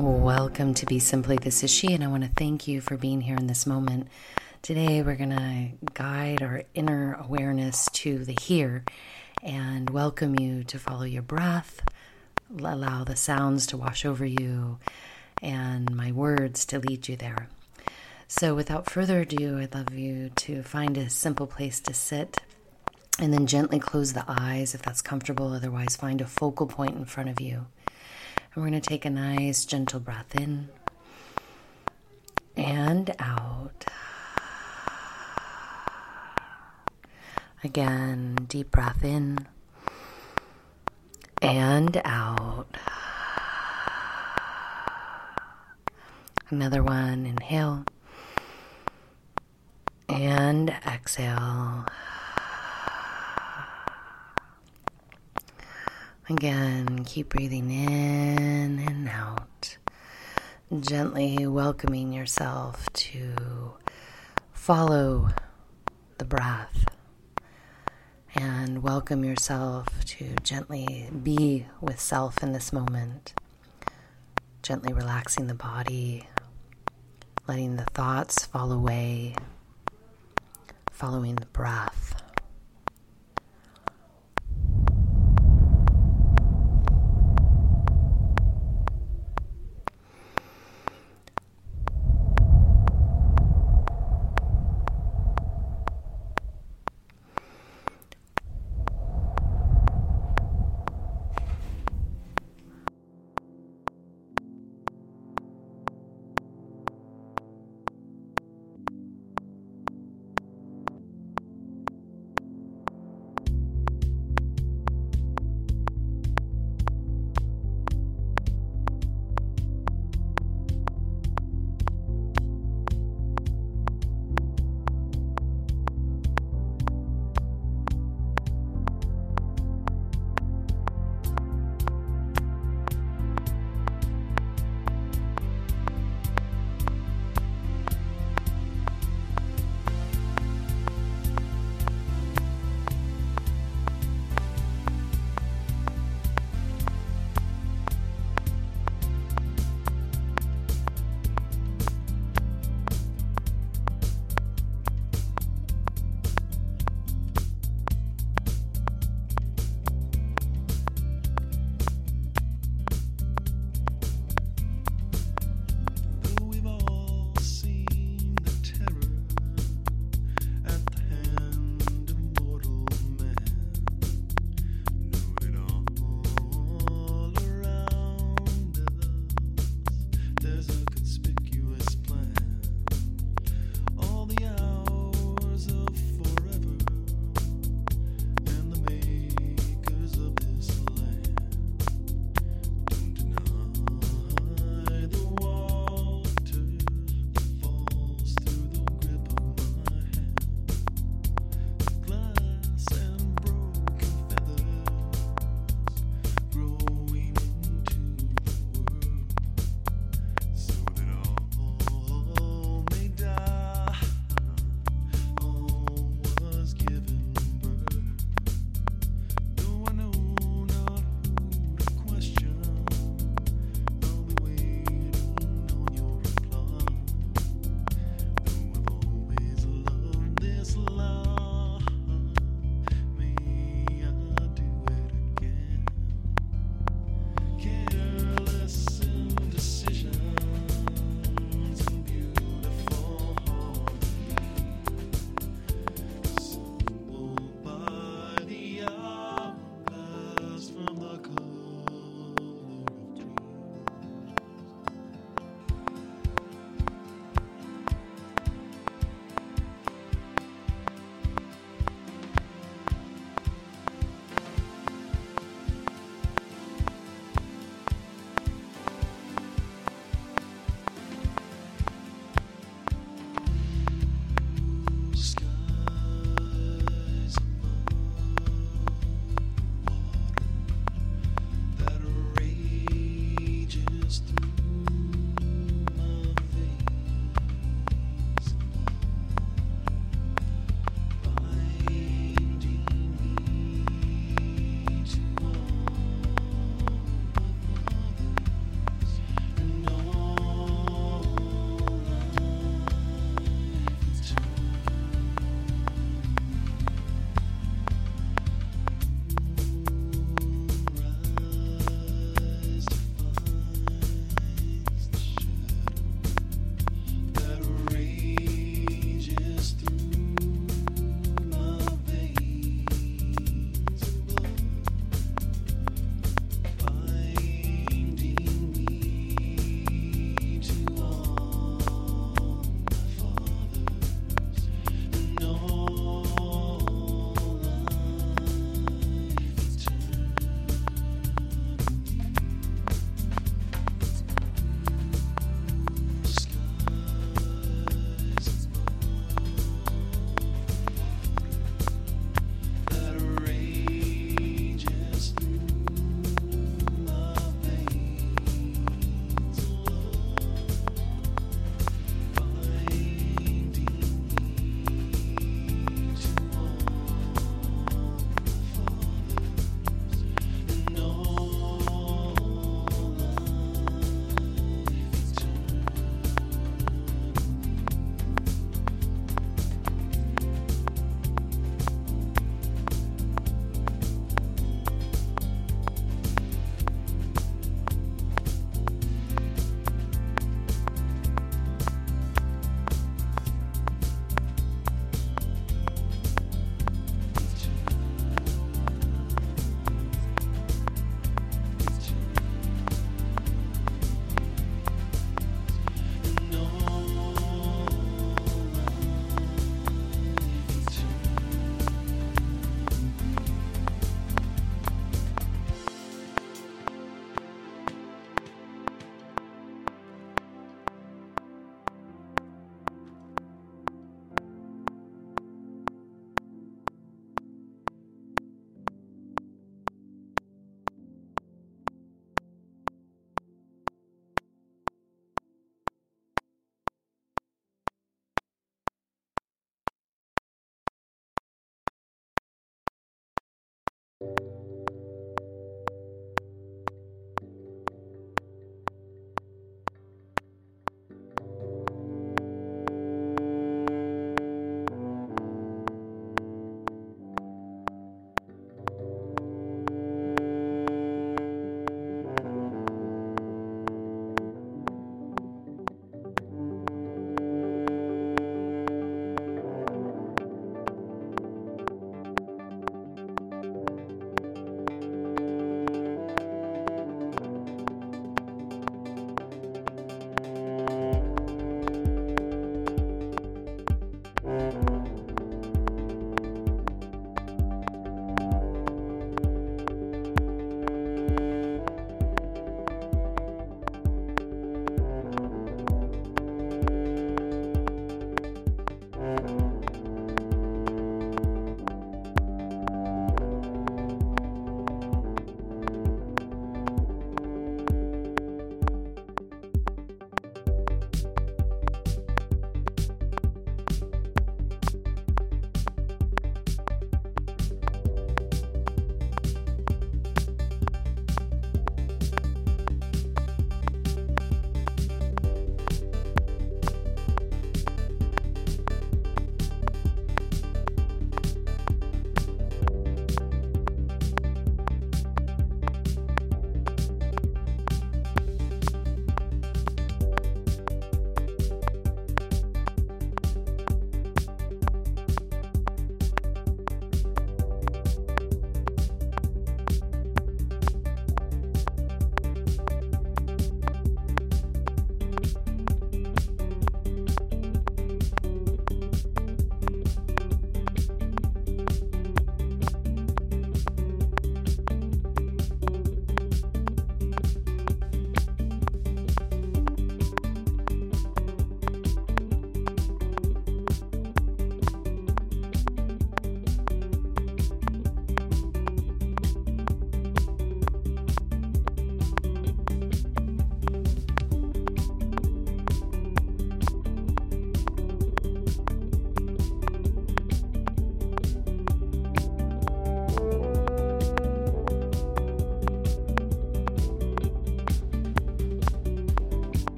Welcome to Be Simply. This is She, and I want to thank you for being here in this moment. Today, we're going to guide our inner awareness to the here and welcome you to follow your breath, allow the sounds to wash over you, and my words to lead you there. So, without further ado, I'd love you to find a simple place to sit and then gently close the eyes if that's comfortable. Otherwise, find a focal point in front of you. And we're going to take a nice, gentle breath in and out. Again, deep breath in and out. Another one, inhale and exhale. Again, keep breathing in and out, gently welcoming yourself to follow the breath and welcome yourself to gently be with self in this moment, gently relaxing the body, letting the thoughts fall away, following the breath.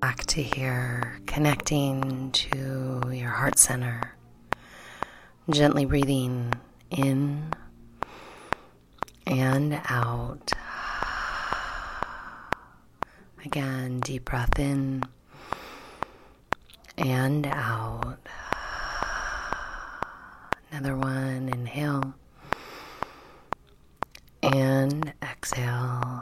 back to here, connecting to your heart center. Gently breathing in and out. Again, deep breath in and out. Another one, inhale and exhale.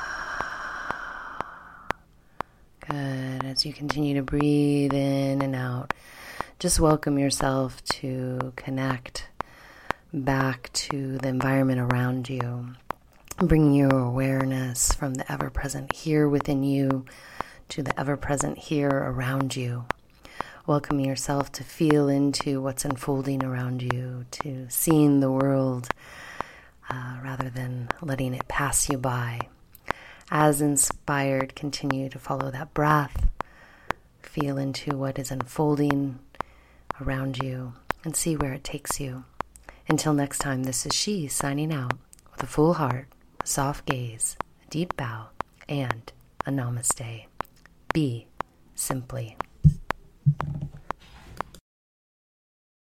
Good. As you continue to breathe in and out, just welcome yourself to connect back to the environment around you, bringing your awareness from the ever-present here within you to the ever-present here around you. Welcome yourself to feel into what's unfolding around you, to seeing the world rather than letting it pass you by. As inspired, continue to follow that breath, feel into what is unfolding around you, and see where it takes you. Until next time, this is She signing out with a full heart, a soft gaze, a deep bow, and a namaste. Be simply.